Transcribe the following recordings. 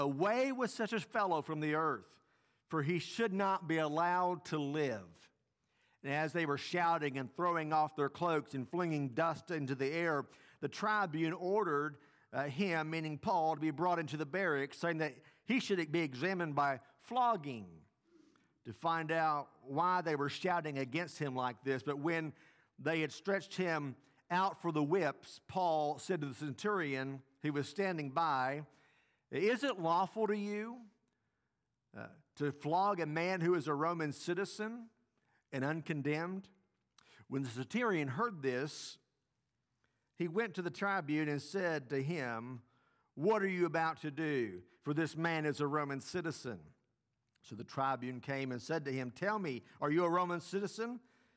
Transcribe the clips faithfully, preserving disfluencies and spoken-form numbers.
Away with such a fellow from the earth, for he should not be allowed to live. And as they were shouting and throwing off their cloaks and flinging dust into the air, the tribune ordered uh, him, meaning Paul, to be brought into the barracks, saying that he should be examined by flogging to find out why they were shouting against him like this. But when they had stretched him out for the whips, Paul said to the centurion who was standing by, "Is it lawful to you uh, to flog a man who is a Roman citizen and uncondemned?" When the centurion heard this, he went to the tribune and said to him, "What are you about to do? For this man is a Roman citizen." So the tribune came and said to him, "Tell me, are you a Roman citizen?"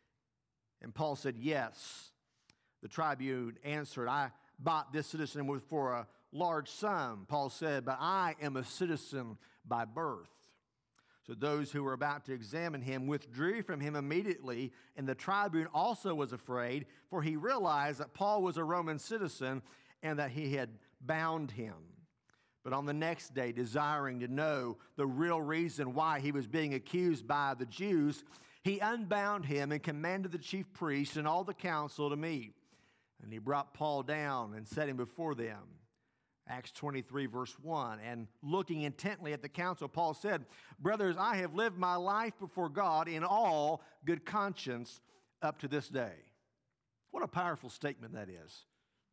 And Paul said, "Yes." The tribune answered, "I bought this citizen for a large sum." Paul said, "But I am a citizen by birth." So those who were about to examine him withdrew from him immediately, and the tribune also was afraid, for he realized that Paul was a Roman citizen and that he had bound him. But on the next day, desiring to know the real reason why he was being accused by the Jews, he unbound him and commanded the chief priests and all the council to meet. And he brought Paul down and set him before them. Acts twenty-three, verse one. And looking intently at the council, Paul said, "Brothers, I have lived my life before God in all good conscience up to this day." What a powerful statement that is.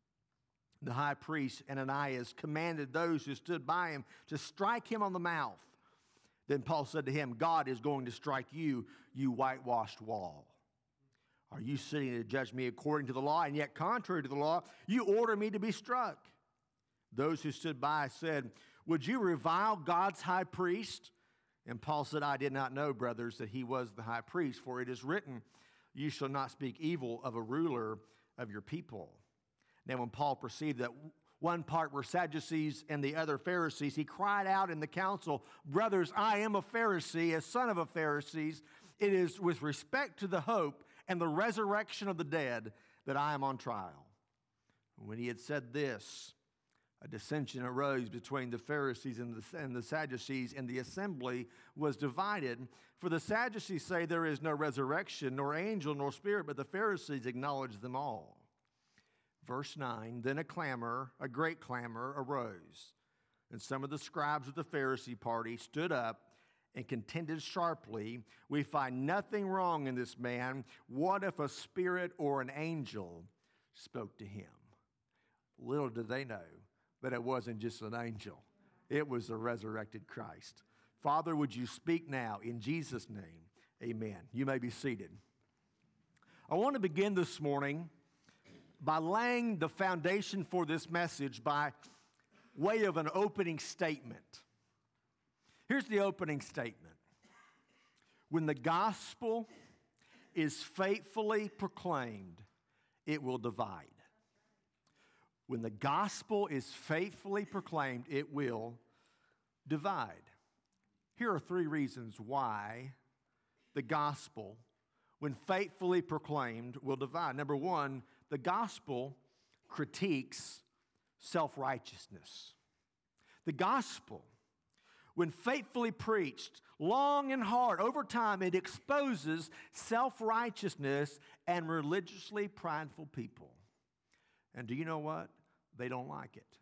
The high priest Ananias commanded those who stood by him to strike him on the mouth. Then Paul said to him, "God is going to strike you, you whitewashed wall. Are you sitting to judge me according to the law, and yet contrary to the law, you order me to be struck?" Those who stood by said, "Would you revile God's high priest?" And Paul said, "I did not know, brothers, that he was the high priest, for it is written, 'You shall not speak evil of a ruler of your people.'" Now when Paul perceived that one part were Sadducees and the other Pharisees, he cried out in the council, "Brothers, I am a Pharisee, a son of a Pharisee. It is with respect to the hope and the resurrection of the dead that I am on trial." When he had said this, a dissension arose between the Pharisees and the, and the Sadducees, and the assembly was divided. For the Sadducees say there is no resurrection, nor angel, nor spirit, but the Pharisees acknowledge them all. Verse nine, then a clamor, a great clamor arose, and some of the scribes of the Pharisee party stood up and contended sharply, "We find nothing wrong in this man. What if a spirit or an angel spoke to him?" Little did they know that it wasn't just an angel. It was the resurrected Christ. Father, would you speak now in Jesus' name? Amen. You may be seated. I want to begin this morning by laying the foundation for this message by way of an opening statement. Here's the opening statement. When the gospel is faithfully proclaimed, it will divide. When the gospel is faithfully proclaimed, it will divide. Here are three reasons why the gospel, when faithfully proclaimed, will divide. Number one, the gospel critiques self-righteousness. The gospel, when faithfully preached, long and hard, over time, it exposes self-righteousness and religiously prideful people. And do you know what? They don't like it.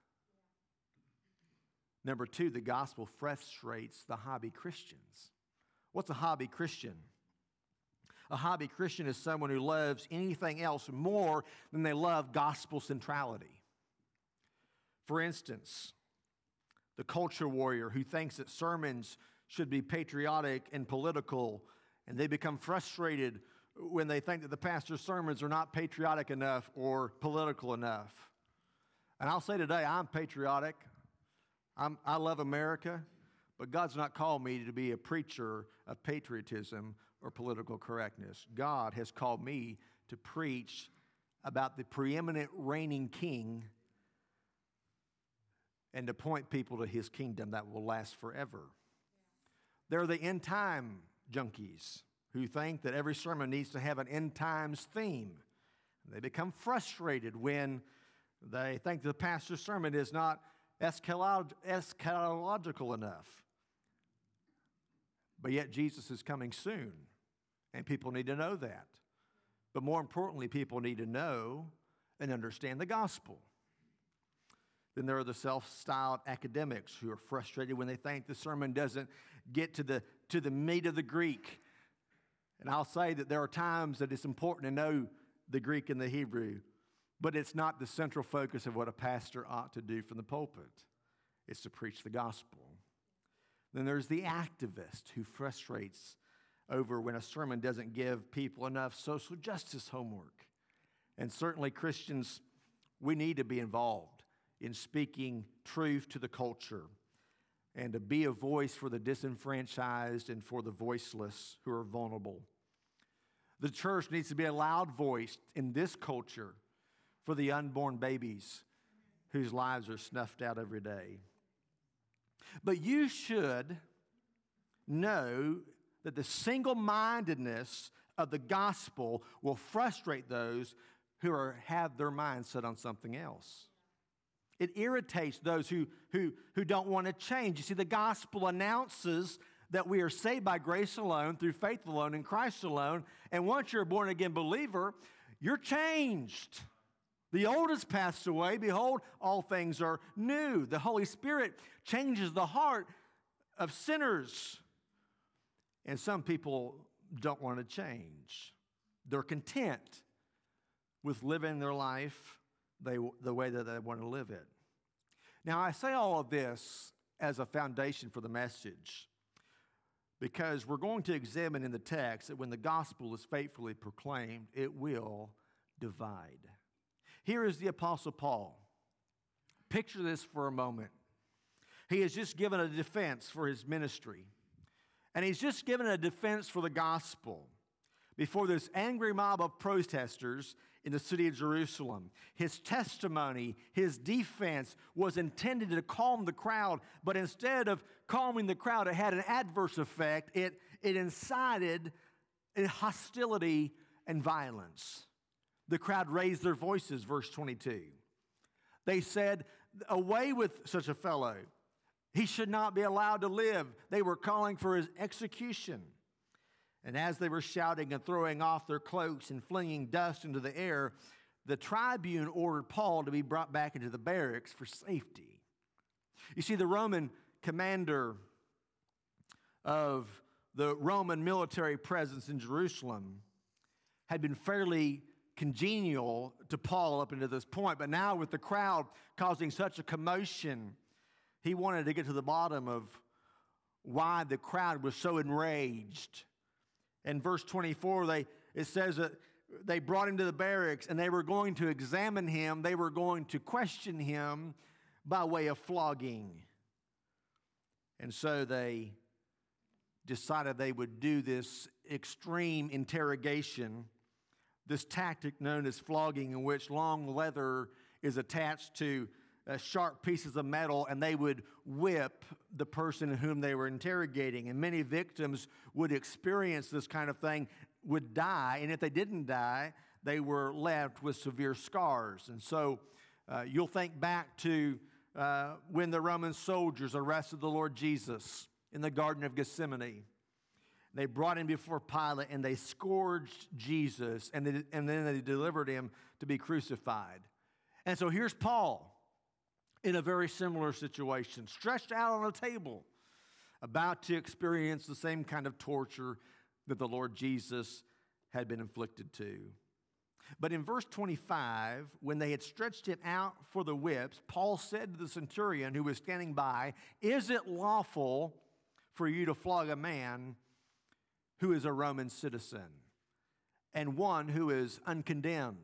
Number two, the gospel frustrates the hobby Christians. What's a hobby Christian? A hobby Christian is someone who loves anything else more than they love gospel centrality. For instance, the culture warrior who thinks that sermons should be patriotic and political, and they become frustrated when they think that the pastor's sermons are not patriotic enough or political enough. And I'll say today, I'm patriotic. I'm, I love America, but God's not called me to be a preacher of patriotism or political correctness. God has called me to preach about the preeminent reigning king and to point people to his kingdom that will last forever. There are the end time junkies who think that every sermon needs to have an end times theme. They become frustrated when they think the pastor's sermon is not eschatolog- eschatological enough. But yet Jesus is coming soon, and people need to know that. But more importantly, people need to know and understand the gospel. Then there are the self-styled academics who are frustrated when they think the sermon doesn't get to the, to the meat of the Greek. And I'll say that there are times that it's important to know the Greek and the Hebrew, but it's not the central focus of what a pastor ought to do from the pulpit. It's to preach the gospel. Then there's the activist who frustrates over when a sermon doesn't give people enough social justice homework. And certainly Christians, we need to be involved in speaking truth to the culture and to be a voice for the disenfranchised and for the voiceless who are vulnerable. The church needs to be a loud voice in this culture for the unborn babies whose lives are snuffed out every day. But you should know that the single-mindedness of the gospel will frustrate those who are, have their minds set on something else. It irritates those who, who, who don't want to change. You see, the gospel announces that we are saved by grace alone, through faith alone, in Christ alone. And once you're a born-again believer, you're changed. The old has passed away. Behold, all things are new. The Holy Spirit changes the heart of sinners. And some people don't want to change. They're content with living their life they, the way that they want to live it. Now, I say all of this as a foundation for the message because we're going to examine in the text that when the gospel is faithfully proclaimed, it will divide. Here is the Apostle Paul. Picture this for a moment. He has just given a defense for his ministry. And he's just given a defense for the gospel before this angry mob of protesters in the city of Jerusalem. His testimony, his defense was intended to calm the crowd, but instead of calming the crowd, it had an adverse effect. It, it incited hostility and violence. The crowd raised their voices, verse twenty-two. They said, "Away with such a fellow. He should not be allowed to live." They were calling for his execution. And as they were shouting and throwing off their cloaks and flinging dust into the air, the tribune ordered Paul to be brought back into the barracks for safety. You see, the Roman commander of the Roman military presence in Jerusalem had been fairly congenial to Paul up until this point, but now with the crowd causing such a commotion, he wanted to get to the bottom of why the crowd was so enraged. In verse twenty-four, they, it says that they brought him to the barracks and they were going to examine him. They were going to question him by way of flogging. And so they decided they would do this extreme interrogation, this tactic known as flogging, in which long leather is attached to Uh, sharp pieces of metal, and they would whip the person whom they were interrogating. And many victims would experience this kind of thing, would die, and if they didn't die, they were left with severe scars. And so uh, you'll think back to uh, when the Roman soldiers arrested the Lord Jesus in the Garden of Gethsemane. They brought him before Pilate, and they scourged Jesus, and, they, and then they delivered him to be crucified. And so here's Paul in a very similar situation, stretched out on a table, about to experience the same kind of torture that the Lord Jesus had been inflicted to. But in verse twenty-five, when they had stretched him out for the whips, Paul said to the centurion who was standing by, "Is it lawful for you to flog a man who is a Roman citizen and one who is uncondemned?"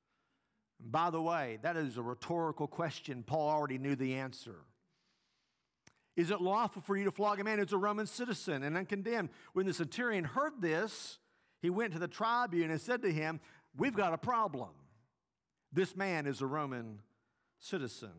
By the way, that is a rhetorical question. Paul already knew the answer. Is it lawful for you to flog a man who's a Roman citizen and uncondemned? When the centurion heard this, he went to the tribune and said to him, "We've got a problem. This man is a Roman citizen."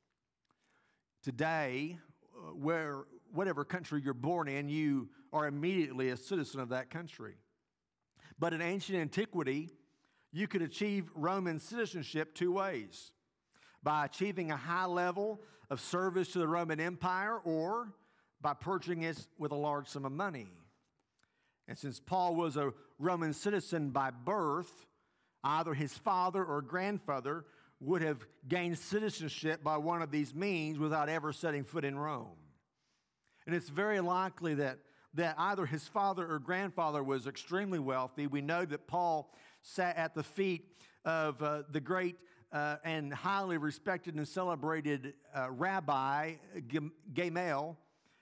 Today, where whatever country you're born in, you are immediately a citizen of that country. But in ancient antiquity, you could achieve Roman citizenship two ways: by achieving a high level of service to the Roman Empire or by purchasing it with a large sum of money. And since Paul was a Roman citizen by birth, either his father or grandfather would have gained citizenship by one of these means without ever setting foot in Rome. And it's very likely that, that either his father or grandfather was extremely wealthy. We know that Paul sat at the feet of uh, the great uh, and highly respected and celebrated uh, Rabbi Gamaliel.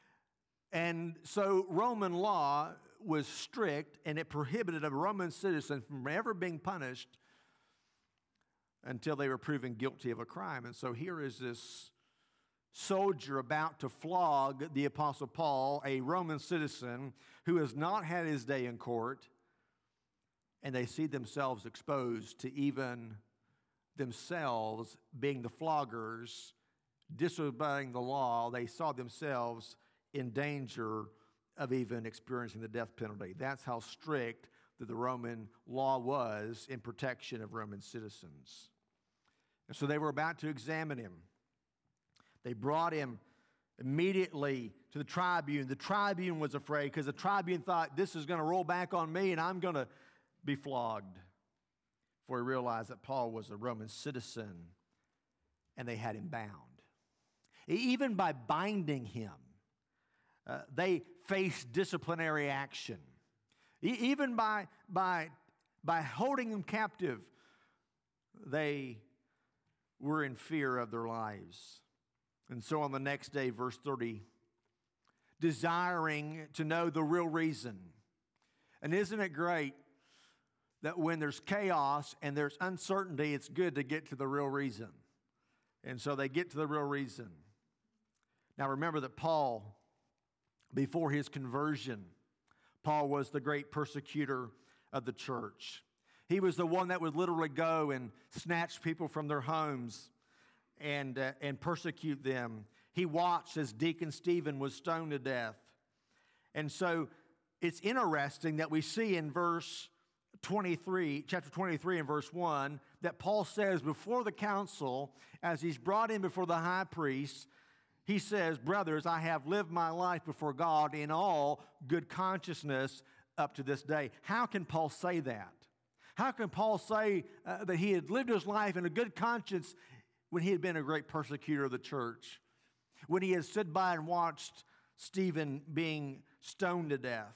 And so Roman law was strict, and it prohibited a Roman citizen from ever being punished until they were proven guilty of a crime. And so here is this soldier about to flog the Apostle Paul, a Roman citizen who has not had his day in court, and they see themselves exposed to even themselves being the floggers, disobeying the law. They saw themselves in danger of even experiencing the death penalty. That's how strict that the Roman law was in protection of Roman citizens. And so they were about to examine him. They brought him immediately to the tribune. The tribune was afraid because the tribune thought, this is going to roll back on me and I'm going to be flogged. For he realized that Paul was a Roman citizen and they had him bound. Even by binding him, uh, they faced disciplinary action. E- even by, by, by holding him captive, they were in fear of their lives. And so on the next day, verse thirty, desiring to know the real reason. And isn't it great that when there's chaos and there's uncertainty, it's good to get to the real reason? And so they get to the real reason. Now remember that Paul, before his conversion, Paul was the great persecutor of the church. He was the one that would literally go and snatch people from their homes and, uh, and persecute them. He watched as Deacon Stephen was stoned to death. And so it's interesting that we see in verse twenty-three, chapter twenty-three and verse one, that Paul says before the council, as he's brought in before the high priest, he says, brothers, I have lived my life before God in all good consciousness up to this day. How can Paul say that? How can Paul say uh, that he had lived his life in a good conscience when he had been a great persecutor of the church? When he had stood by and watched Stephen being stoned to death?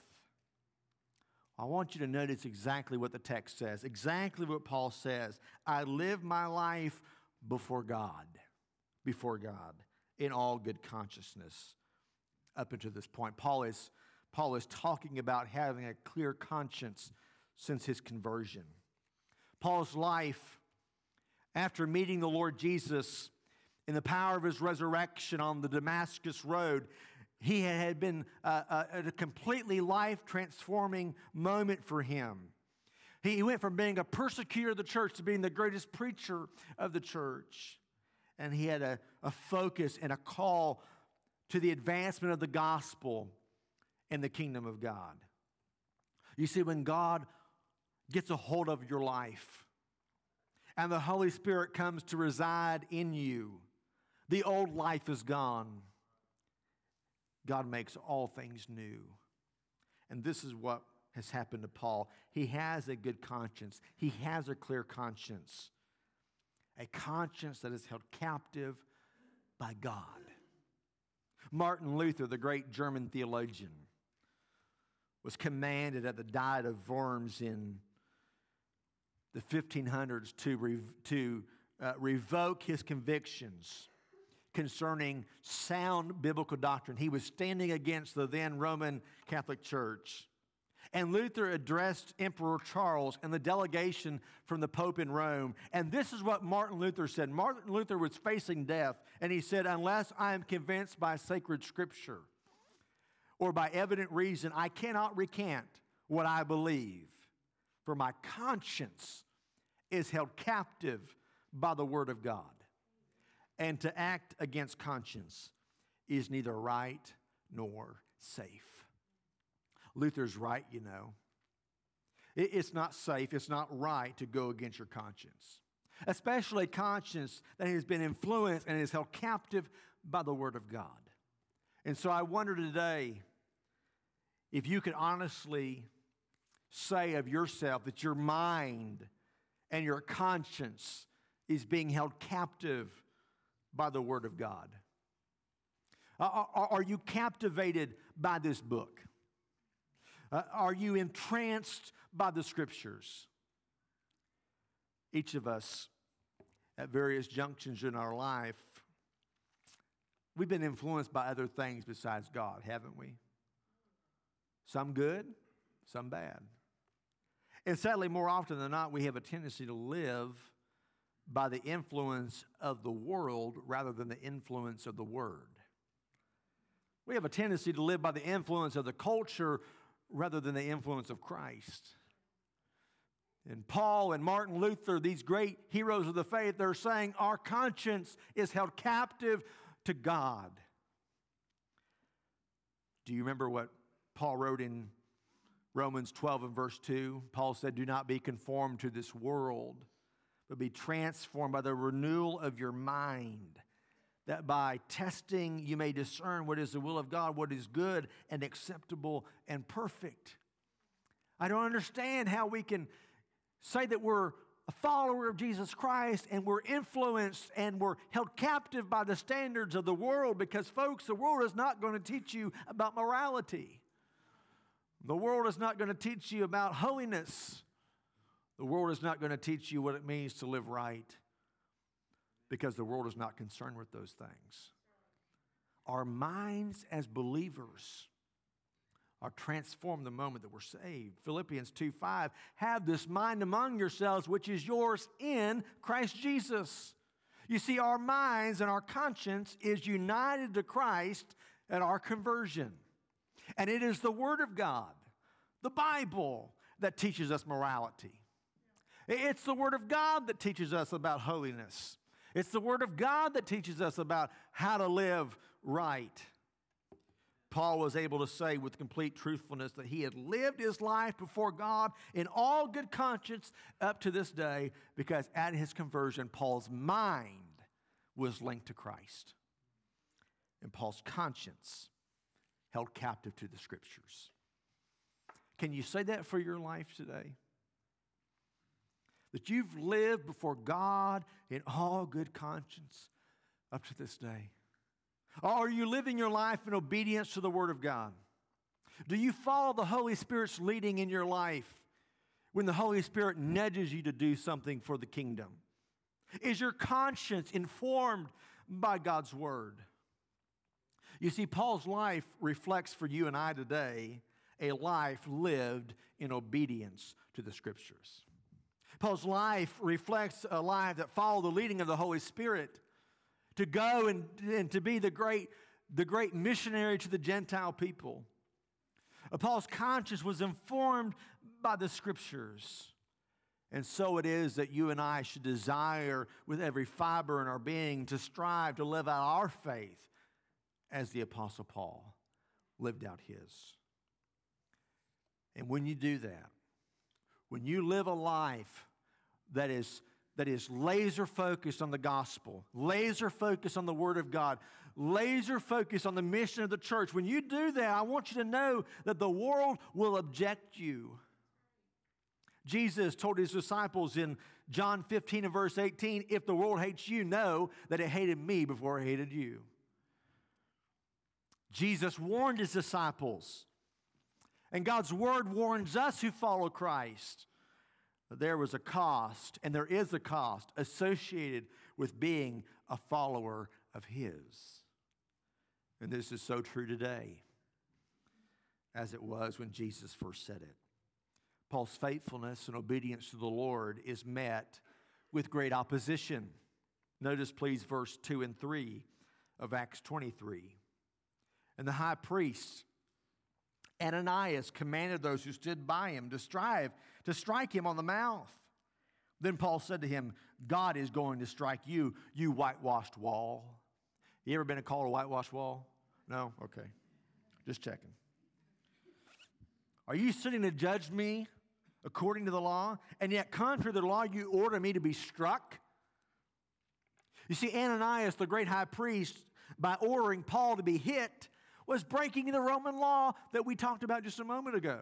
I want you to notice exactly what the text says, exactly what Paul says. I live my life before God, before God, in all good consciousness up until this point. Paul is, Paul is talking about having a clear conscience since his conversion. Paul's life, after meeting the Lord Jesus in the power of his resurrection on the Damascus Road, he had been uh, uh, at a completely life-transforming moment for him. He went from being a persecutor of the church to being the greatest preacher of the church. And he had a, a focus and a call to the advancement of the gospel and the kingdom of God. You see, when God gets a hold of your life and the Holy Spirit comes to reside in you, the old life is gone. God makes all things new. And this is what has happened to Paul. He has a good conscience. He has a clear conscience. A conscience that is held captive by God. Martin Luther, the great German theologian, was commanded at the Diet of Worms in the fifteen hundreds to, re- to uh, revoke his convictions concerning sound biblical doctrine. He was standing against the then Roman Catholic Church. And Luther addressed Emperor Charles and the delegation from the Pope in Rome. And this is what Martin Luther said. Martin Luther was facing death, and he said, unless I am convinced by sacred scripture or by evident reason, I cannot recant what I believe. For my conscience is held captive by the word of God. And to act against conscience is neither right nor safe. Luther's right, you know. It's not safe, it's not right to go against your conscience. Especially a conscience that has been influenced and is held captive by the Word of God. And so I wonder today if you could honestly say of yourself that your mind and your conscience is being held captive by the Word of God. Are, are, are you captivated by this book? Uh, are you entranced by the Scriptures? Each of us at various junctions in our life, we've been influenced by other things besides God, haven't we? Some good, some bad. And sadly, more often than not, we have a tendency to live by the influence of the world rather than the influence of the Word. We have a tendency to live by the influence of the culture rather than the influence of Christ. And Paul and Martin Luther, these great heroes of the faith, they're saying our conscience is held captive to God. Do you remember what Paul wrote in Romans twelve and verse two? Paul said, "Do not be conformed to this world, but be transformed by the renewal of your mind, that by testing you may discern what is the will of God, what is good and acceptable and perfect." I don't understand how we can say that we're a follower of Jesus Christ and we're influenced and we're held captive by the standards of the world, because, folks, the world is not going to teach you about morality. The world is not going to teach you about holiness. The world is not going to teach you what it means to live right, because the world is not concerned with those things. Our minds as believers are transformed the moment that we're saved. Philippians two five, have this mind among yourselves, which is yours in Christ Jesus. You see, our minds and our conscience is united to Christ at our conversion. And it is the Word of God, the Bible, that teaches us morality. It's the Word of God that teaches us about holiness. It's the Word of God that teaches us about how to live right. Paul was able to say with complete truthfulness that he had lived his life before God in all good conscience up to this day, because at his conversion, Paul's mind was linked to Christ, and Paul's conscience held captive to the Scriptures. Can you say that for your life today? That you've lived before God in all good conscience up to this day? Or are you living your life in obedience to the Word of God? Do you follow the Holy Spirit's leading in your life when the Holy Spirit nudges you to do something for the kingdom? Is your conscience informed by God's Word? You see, Paul's life reflects for you and I today a life lived in obedience to the Scriptures. Paul's life reflects a life that followed the leading of the Holy Spirit to go and, and to be the great, the great missionary to the Gentile people. Paul's conscience was informed by the Scriptures. And so it is that you and I should desire with every fiber in our being to strive to live out our faith as the Apostle Paul lived out his. And when you do that, when you live a life that is that is laser focused on the gospel, laser focused on the Word of God, laser focused on the mission of the church, when you do that, I want you to know that the world will object you. Jesus told his disciples in John fifteen and verse eighteen, if the world hates you, know that it hated me before it hated you. Jesus warned his disciples, and God's Word warns us who follow Christ, that there was a cost, and there is a cost associated with being a follower of His. And this is so true today as it was when Jesus first said it. Paul's faithfulness and obedience to the Lord is met with great opposition. Notice, please, verse two and three of Acts twenty-three. And the high priest Ananias commanded those who stood by him to strive to strike him on the mouth. Then Paul said to him, God is going to strike you, you whitewashed wall. You ever been called a whitewashed wall? No? Okay. Just checking. Are you sitting to judge me according to the law? And yet, contrary to the law, you order me to be struck? You see, Ananias, the great high priest, by ordering Paul to be hit was breaking the Roman law that we talked about just a moment ago.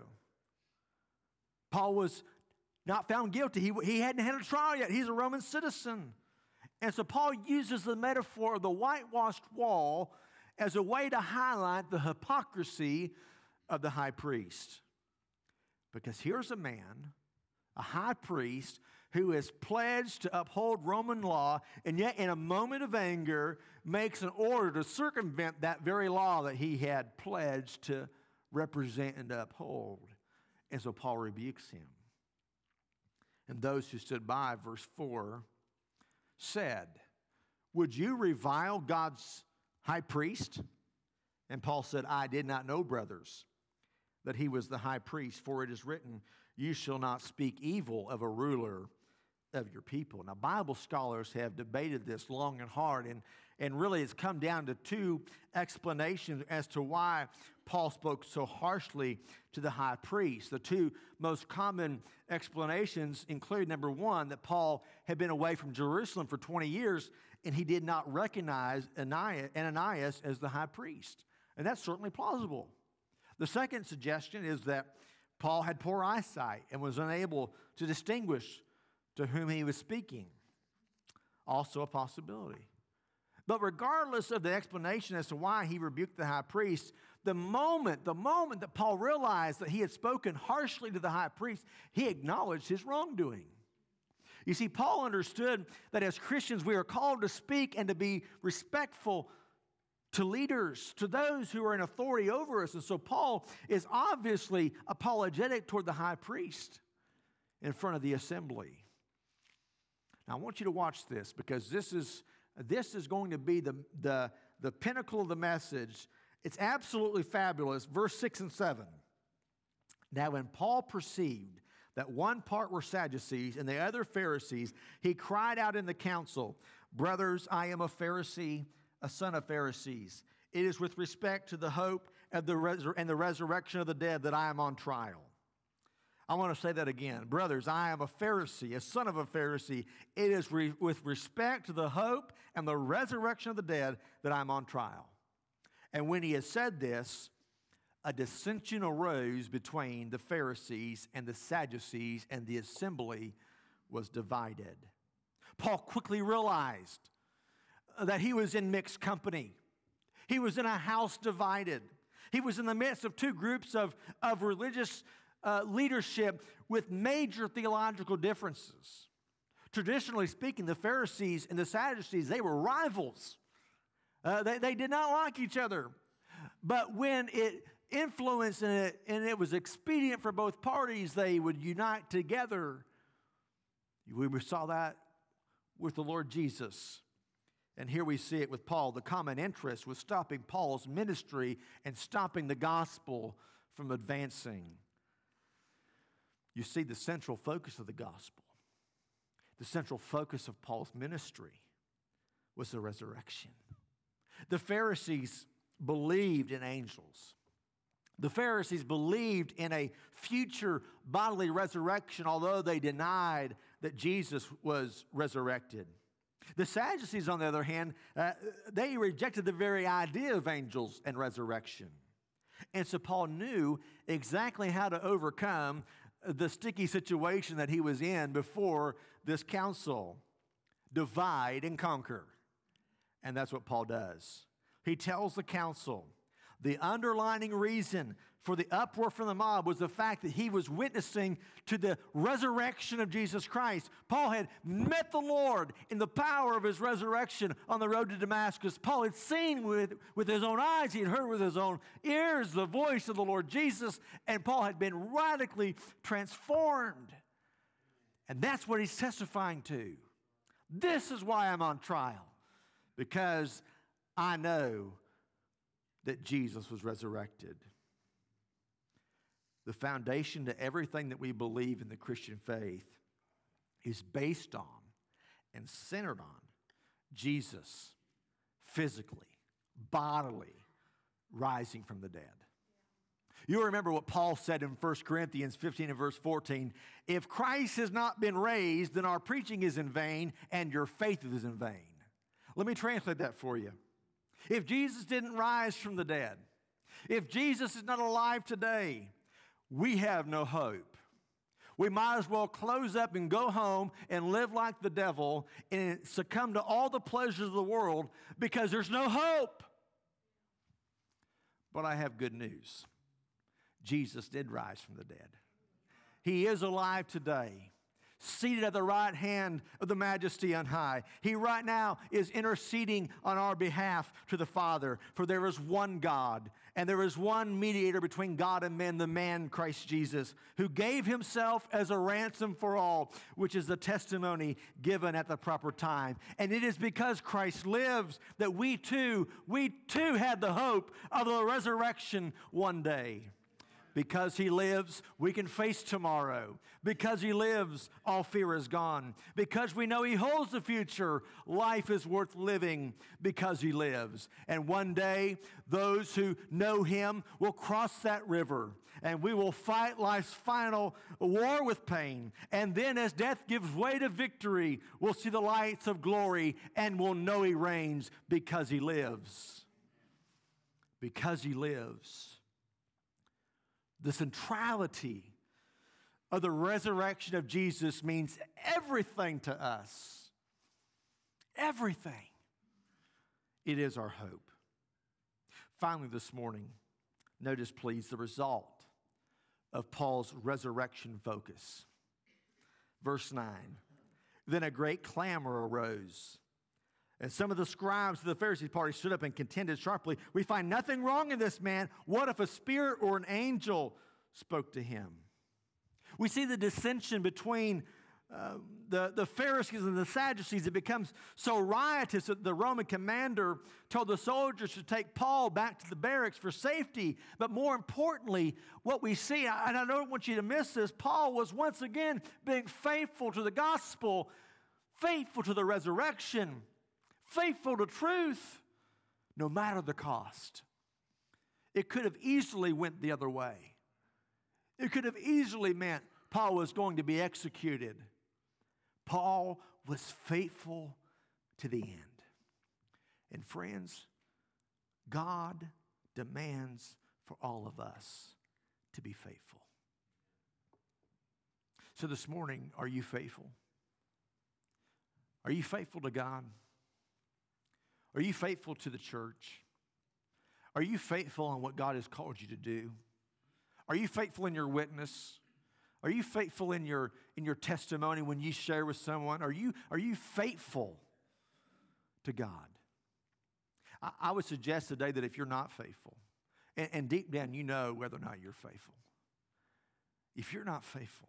Paul was not found guilty. He, he hadn't had a trial yet. He's a Roman citizen. And so Paul uses the metaphor of the whitewashed wall as a way to highlight the hypocrisy of the high priest. Because here's a man, a high priest, who is pledged to uphold Roman law, and yet in a moment of anger makes an order to circumvent that very law that he had pledged to represent and to uphold. And so Paul rebukes him. And those who stood by, verse four, said, "Would you revile God's high priest?" And Paul said, "I did not know, brothers, that he was the high priest, for it is written, you shall not speak evil of a ruler of your people." Now, Bible scholars have debated this long and hard, and, and really it's come down to two explanations as to why Paul spoke so harshly to the high priest. The two most common explanations include, number one, that Paul had been away from Jerusalem for twenty years, and he did not recognize Ananias as the high priest. And that's certainly plausible. The second suggestion is that Paul had poor eyesight and was unable to distinguish to whom he was speaking. Also a possibility. But regardless of the explanation as to why he rebuked the high priest, the moment, the moment that Paul realized that he had spoken harshly to the high priest, he acknowledged his wrongdoing. You see, Paul understood that as Christians we are called to speak and to be respectful to leaders, to those who are in authority over us. And so Paul is obviously apologetic toward the high priest in front of the assembly. Now I want you to watch this, because this is, this is going to be the, the, the pinnacle of the message. It's absolutely fabulous. Verse six and seven. "Now when Paul perceived that one part were Sadducees and the other Pharisees, he cried out in the council, 'Brothers, I am a Pharisee, a son of Pharisees. It is with respect to the hope of the resur- and the resurrection of the dead that I am on trial.'" I want to say that again. "Brothers, I am a Pharisee, a son of a Pharisee. It is re- with respect to the hope and the resurrection of the dead that I am on trial." And when he had said this, a dissension arose between the Pharisees and the Sadducees, and the assembly was divided. Paul quickly realized that he was in mixed company. He was in a house divided. He was in the midst of two groups of, of religious uh, leadership with major theological differences. Traditionally speaking, the Pharisees and the Sadducees, they were rivals. Uh, they, they did not like each other. But when it influenced and it, and it was expedient for both parties, they would unite together. We saw that with the Lord Jesus. And here we see it with Paul. The common interest was stopping Paul's ministry and stopping the gospel from advancing. You see, the central focus of the gospel, the central focus of Paul's ministry was the resurrection. The Pharisees believed in angels. The Pharisees believed in a future bodily resurrection, although they denied that Jesus was resurrected. The Sadducees, on the other hand, uh, they rejected the very idea of angels and resurrection. And so Paul knew exactly how to overcome the sticky situation that he was in before this council. Divide and conquer. And that's what Paul does. He tells the council the underlining reason for the uproar from the mob was the fact that he was witnessing to the resurrection of Jesus Christ. Paul had met the Lord in the power of his resurrection on the road to Damascus. Paul had seen with, with his own eyes, he had heard with his own ears the voice of the Lord Jesus, and Paul had been radically transformed. And that's what he's testifying to. This is why I'm on trial, because I know that Jesus was resurrected. The foundation to everything that we believe in the Christian faith is based on and centered on Jesus physically, bodily, rising from the dead. You remember what Paul said in First Corinthians fifteen and verse fourteen. "If Christ has not been raised, then our preaching is in vain and your faith is in vain." Let me translate that for you. If Jesus didn't rise from the dead, if Jesus is not alive today, we have no hope. We might as well close up and go home and live like the devil and succumb to all the pleasures of the world because there's no hope. But I have good news. Jesus did rise from the dead. He is alive today, seated at the right hand of the Majesty on high. He right now is interceding on our behalf to the Father. For there is one God, and there is one mediator between God and men, the man Christ Jesus, who gave himself as a ransom for all, which is the testimony given at the proper time. And it is because Christ lives that we too, we too had the hope of the resurrection one day. Because he lives, we can face tomorrow. Because he lives, all fear is gone. Because we know he holds the future, life is worth living because he lives. And one day, those who know him will cross that river, and we will fight life's final war with pain. And then as death gives way to victory, we'll see the lights of glory, and we'll know he reigns because he lives. Because he lives. The centrality of the resurrection of Jesus means everything to us. Everything. It is our hope. Finally, this morning, notice please the result of Paul's resurrection focus. Verse nine. Then a great clamor arose, and some of the scribes of the Pharisee party stood up and contended sharply. We find nothing wrong in this man. What if a spirit or an angel spoke to him? We see the dissension between uh, the, the Pharisees and the Sadducees. It becomes so riotous that the Roman commander told the soldiers to take Paul back to the barracks for safety. But more importantly, what we see, and I don't want you to miss this, Paul was once again being faithful to the gospel, faithful to the resurrection, faithful to truth, no matter the cost. It could have easily went the other way. It could have easily meant Paul was going to be executed. Paul was faithful to the end. And friends, God demands for all of us to be faithful. So this morning, are you faithful? Are you faithful to God? Are you faithful to the church? Are you faithful on what God has called you to do? Are you faithful in your witness? Are you faithful in your, in your testimony when you share with someone? Are you, are you faithful to God? I, I would suggest today that if you're not faithful, and, and deep down you know whether or not you're faithful. If you're not faithful,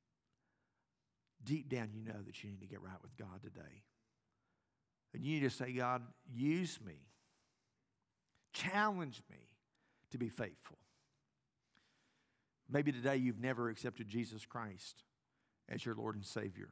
deep down you know that you need to get right with God today. And you need to say, God, use me. Challenge me to be faithful. Maybe today you've never accepted Jesus Christ as your Lord and Savior.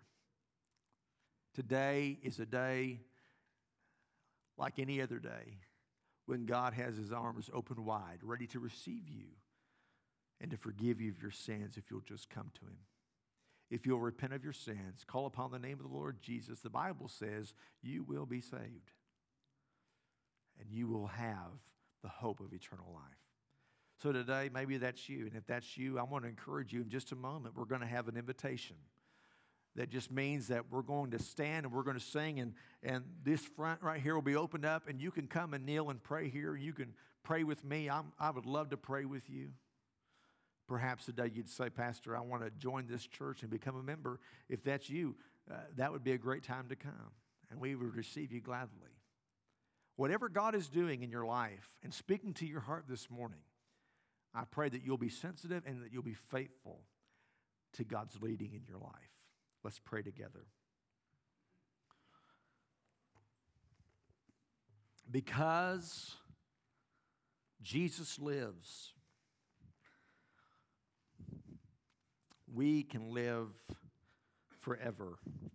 Today is a day like any other day when God has his arms open wide, ready to receive you and to forgive you of your sins if you'll just come to him. If you'll repent of your sins, call upon the name of the Lord Jesus, the Bible says you will be saved. And you will have the hope of eternal life. So today, maybe that's you. And if that's you, I want to encourage you in just a moment. We're going to have an invitation. That just means that we're going to stand and we're going to sing. And, and this front right here will be opened up. And you can come and kneel and pray here. You can pray with me. I'm, I would love to pray with you. Perhaps today you'd say, Pastor, I want to join this church and become a member. If that's you, uh, that would be a great time to come. And we would receive you gladly. Whatever God is doing in your life and speaking to your heart this morning, I pray that you'll be sensitive and that you'll be faithful to God's leading in your life. Let's pray together. Because Jesus lives, we can live forever.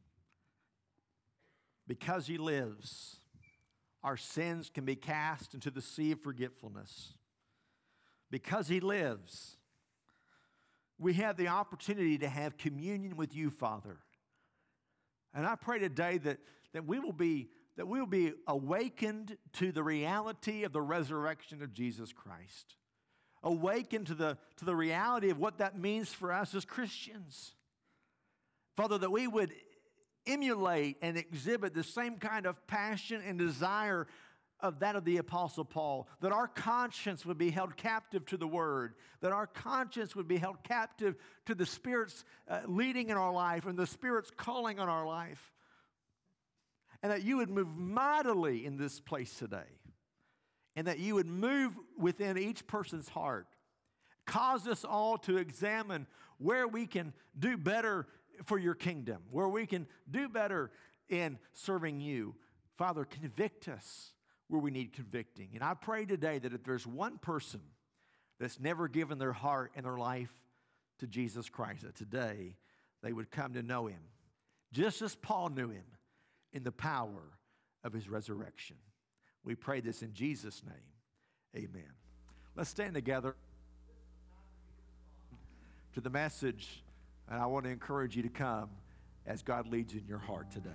Because he lives, our sins can be cast into the sea of forgetfulness. Because he lives, we have the opportunity to have communion with you, Father. And I pray today that, that we will be that we will be awakened to the reality of the resurrection of Jesus Christ. Awakened to the, to the reality of what that means for us as Christians. Father, that we would emulate and exhibit the same kind of passion and desire of that of the Apostle Paul, that our conscience would be held captive to the Word, that our conscience would be held captive to the Spirit's uh, leading in our life and the Spirit's calling on our life, and that you would move mightily in this place today, and that you would move within each person's heart, cause us all to examine where we can do better for your kingdom, where we can do better in serving you. Father, convict us where we need convicting. And I pray today that if there's one person that's never given their heart and their life to Jesus Christ, that today they would come to know him, just as Paul knew him, in the power of his resurrection. We pray this in Jesus' name. Amen. Let's stand together to the message, and I want to encourage you to come as God leads in your heart today.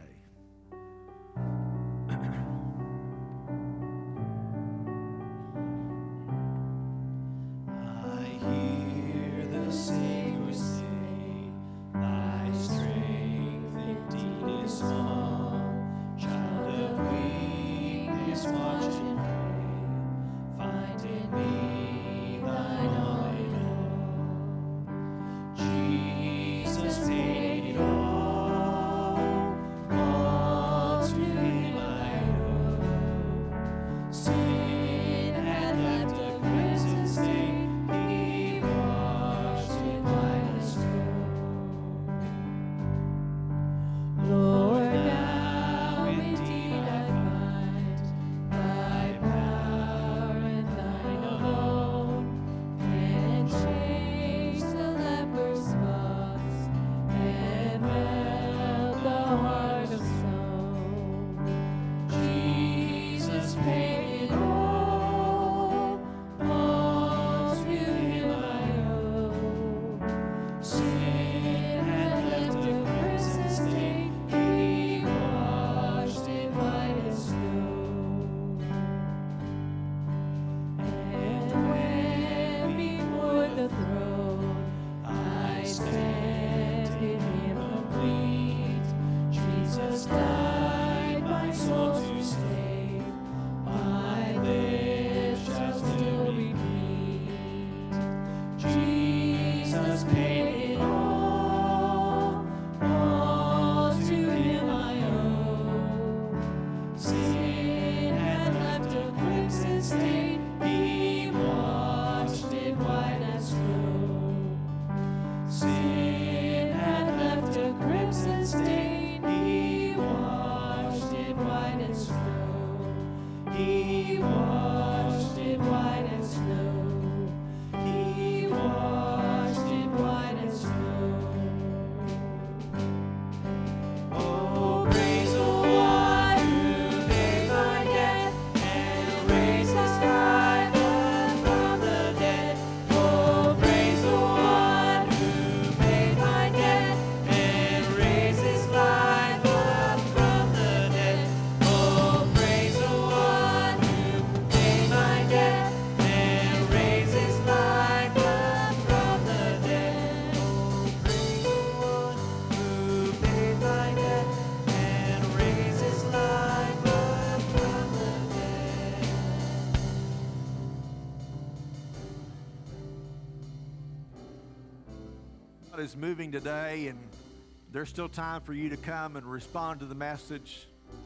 Is moving today, and there's still time for you to come and respond to the message.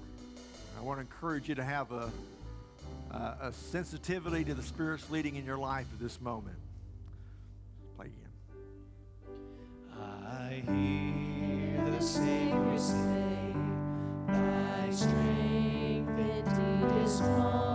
I want to encourage you to have a, a, a sensitivity to the Spirit's leading in your life at this moment. Play again. I hear the Savior say, thy strength indeed is small.